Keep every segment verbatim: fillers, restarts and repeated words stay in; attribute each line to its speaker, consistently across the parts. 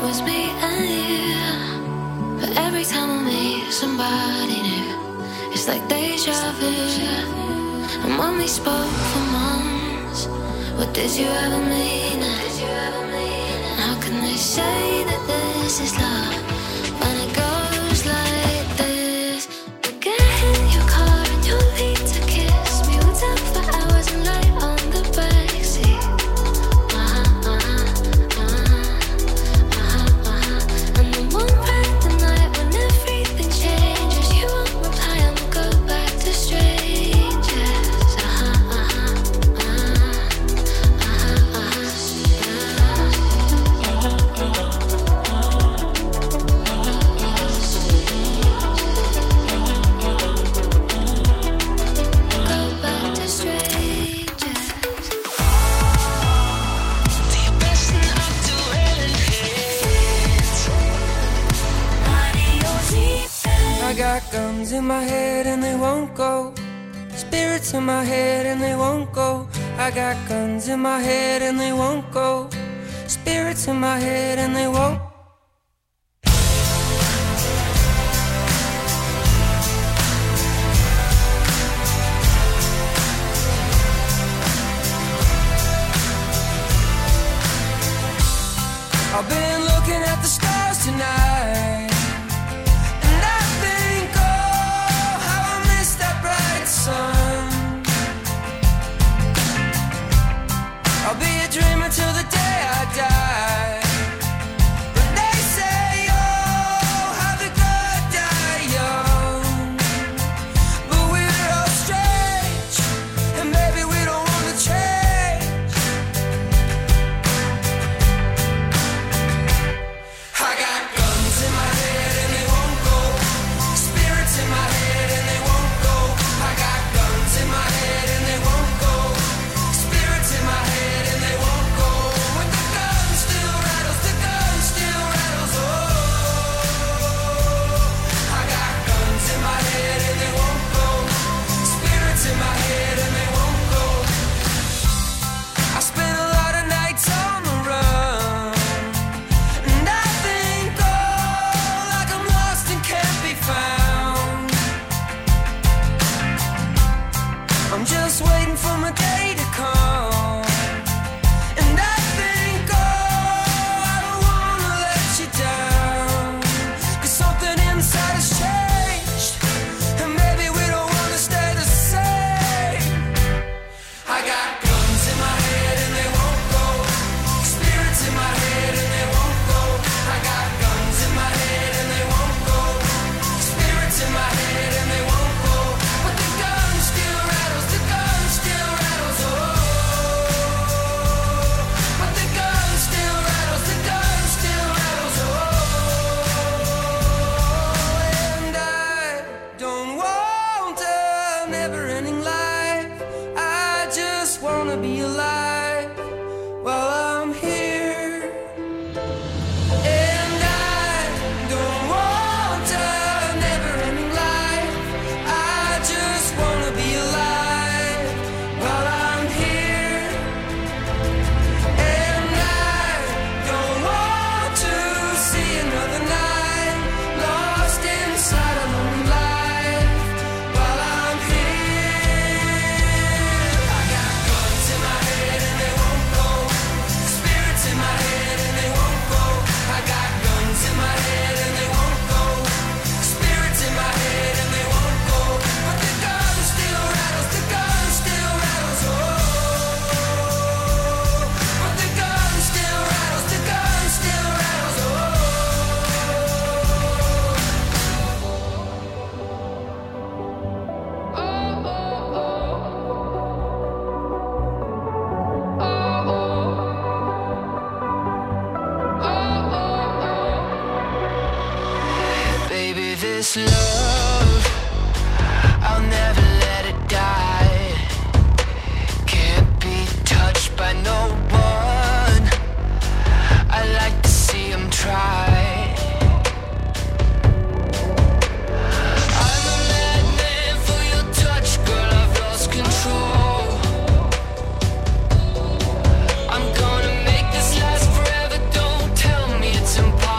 Speaker 1: was me and you. But every time I meet somebody new, it's like deja vu. And when we spoke for months, what did you ever mean? And how can they say that this is love when it goes like this? You get in your car and you need to kiss me. We'll talk for hours and lie on the backseat. Uh-huh, uh-huh, uh-huh, uh-huh, uh-huh. And then one bright the night when everything changes, you won't reply and we'll go back to strangers. Uh-huh, uh-huh, uh-huh, uh-huh, uh-huh. Go back to strangers.
Speaker 2: Die besten aktuellen Hits. Radio sieben.
Speaker 3: I got guns in my head and they won't go. Spirits in my head and they won't go. I got guns in my head and they won't go. Spirits in my head and they won't. I've been looking at the stars tonight, and I think, oh, how I miss that bright sun. I'll be a dreamer till the day I die. But they say, oh, how the good die young. But we're all strange, and maybe we don't wanna change. I got guns in my head and they won't go. Spirits in my head and they won't go. I got guns in my head and they won't go. Spirits in my head and they won't go. When the gun still rattles, the gun still rattles. Oh, I got guns in my head and they won't go. Spirits in my head and they won't go. I spent a lot of nights on the run, and I think, oh, like I'm lost and can't be found. I'm just waiting for my day to come, and I think, oh, I don't wanna let you down, 'cause something inside has changed, and maybe we don't wanna stay the same. I got guns in my head and they won't go. Spirits in my head and they won't go. I got guns in my head and they won't go. Spirits in my head and they won't go. But the gun still rattles, the gun still rattles. Oh, but the gun still rattles, the gun still rattles. Oh, and I don't want a never-ending life. I just wanna be alive while I'm here. And I don't want a never-ending life. I just wanna be alive while I'm here. And I don't want to see another night lost inside a lonely life while I'm here. I got guns in my head and they won't go. Spirits in my head and they won't go. I got guns in my head and they won't go. Spirits in my head and they won't go. But the gun still rattles, the gun still rattles. Oh, but the gun still rattles, the gun still rattles. Oh. Baby, this love, I'll never let it die. Can't be touched by no one. I like to see him try. I'm a madman for your touch, girl, I've lost control. I'm gonna make this last forever, don't tell me it's impossible.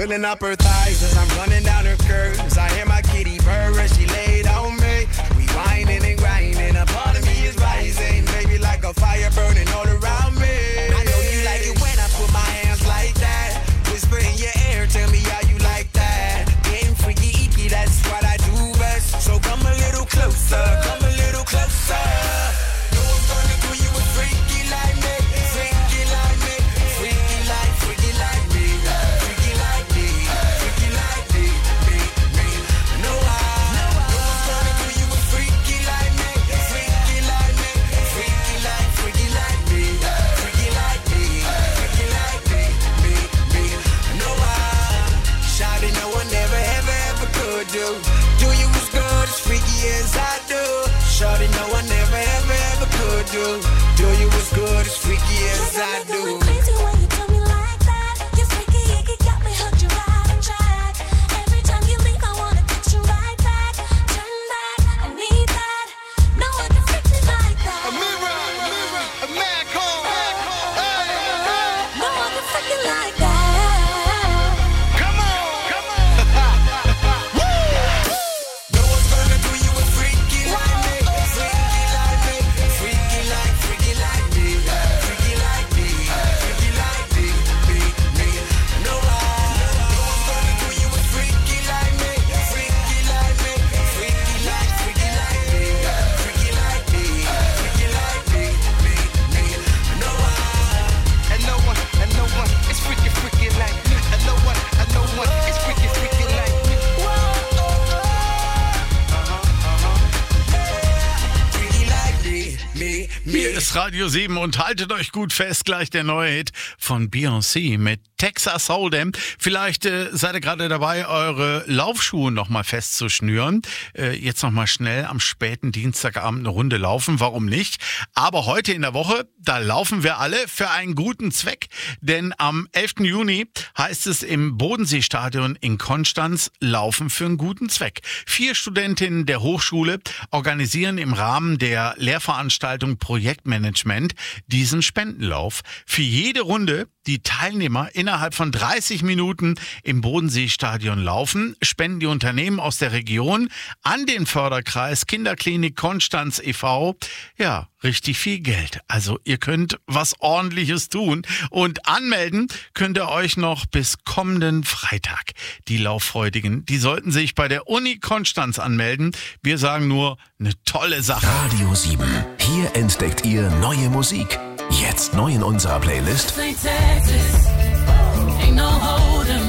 Speaker 4: filling up her thighs as I'm running down her curves. I hear my kitty purr as she laid on me. We whining and grinding, a part of me is rising. Baby, like a fire burning all around me. I know you like it when I put my hands like that. Whisper in your ear, tell me how you like that. Getting freaky, icky, that's what I do best. So come a little closer, come a little closer. No one's gonna do you a freaky like me. Freaky like me, freaky like, freaky like me. Freaky like me, freaky like me, me, me. No, I, no one's gonna do you a freaky like me. Freaky like me, freaky like, freaky like me. Freaky like me, freaky like me, me, me. No, I, shawty, no one ever, ever, ever could do. Do you as good, as freaky as I do. Shawty, no one ever, ever, ever could do. Do you as good, as freaky as I do.
Speaker 5: Crazy when you do me like that. You're freaky, you got me hooked, you right on track. Every time you leave, I wanna text you right back. Turn back, I need that. No one can freak me like that.
Speaker 4: A mirror, a mirror, a mad call. Hey, hey.
Speaker 5: No one can freak me like that.
Speaker 4: Come on, come on. No one's gonna do you a freaky like me. Freaky like me, freaky like, freaky like me. Freaky like me, freaky like me, me, me. No, I, no one's gonna do you a freaky like me. Freaky like me, freaky like, freaky like me. Freaky like me, freaky like me, me, me. No, I,
Speaker 6: And no one, and no one is freaky, freaky like me. And no one, and no one is freaky, freaky like me.
Speaker 4: freaky like me, me, me.
Speaker 7: Hier ist Radio sieben und haltet euch gut fest, gleich der neue Hit von Beyoncé mit Texas Hold'em. Vielleicht äh, seid ihr gerade dabei, eure Laufschuhe nochmal festzuschnüren. Äh, jetzt nochmal schnell am späten Dienstagabend eine Runde laufen, warum nicht? Aber heute in der Woche, da laufen wir alle für einen guten Zweck. Denn am elften Juni heißt es im Bodenseestadion in Konstanz Laufen für einen guten Zweck. Vier Studentinnen der Hochschule organisieren im Rahmen der Lehrveranstaltung Projektmanagement diesen Spendenlauf. Für jede Runde, die Teilnehmer innerhalb von dreißig Minuten im Bodenseestadion laufen, spenden die Unternehmen aus der Region an den Förderkreis Kinderklinik Konstanz e V ja richtig viel Geld. Also ihr könnt was Ordentliches tun und anmelden könnt ihr euch noch bis kommenden Freitag. Die Lauffreudigen, die sollten sich bei der Uni Konstanz anmelden. Wir sagen nur, eine tolle Sache.
Speaker 8: Radio sieben. Hier entdeckt ihr neue Musik. Jetzt neu in unserer Playlist.
Speaker 9: Ain't Texas, ain't no hold'em.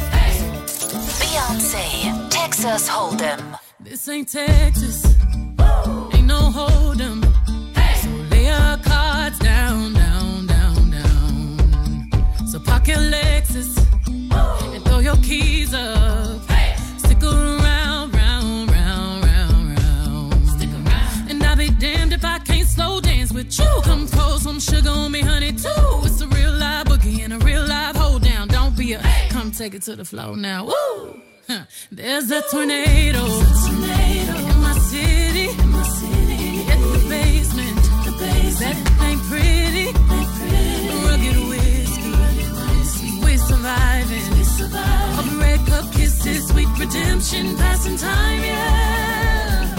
Speaker 10: Beyoncé, Texas Hold'em.
Speaker 9: This ain't Texas, ain't no hold'em. So lay your cards down, down, down, down. So park your Lexus and throw your keys up. Stick around, round, round, round, round. Stick around. And I'll be damned if I can't slow dance with you. Come pour some sugar on me, honey, too. It's a real live boogie and a real live hold down. Don't be a come take it to the floor now. Woo! Huh. There's a tornado, tornado in my city, in my city. At the basement, the basement. That ain't pretty, ain't pretty. Rugged whiskey, whiskey. We surviving, we surviving. Of red cup kisses, sweet redemption, passing time, yeah.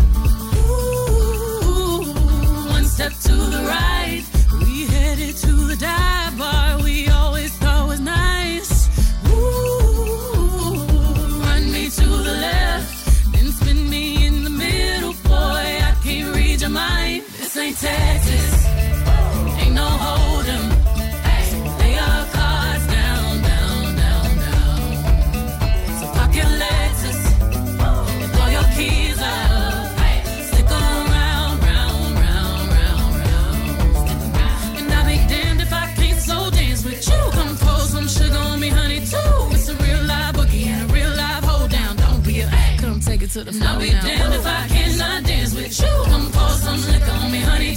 Speaker 9: Ooh, one step to the right, we headed to the dive bar we always thought was nice. Ooh, run me to the left, then spin me in the middle, boy, I can't read your mind. This ain't Texas, ain't no hold'em. Lay your cards down, down, down, down. So park your Lexus and throw your keys up. Stick around, round, round, round, round. And I'll be damned if I can't slow dance with you. Come pour some sugar on me, honey, too. It's a real live boogie and a real live hold down. Don't be a come take it to the floor. I'll be damned if I cannot dance with you. Come pour some liquor on me, honey,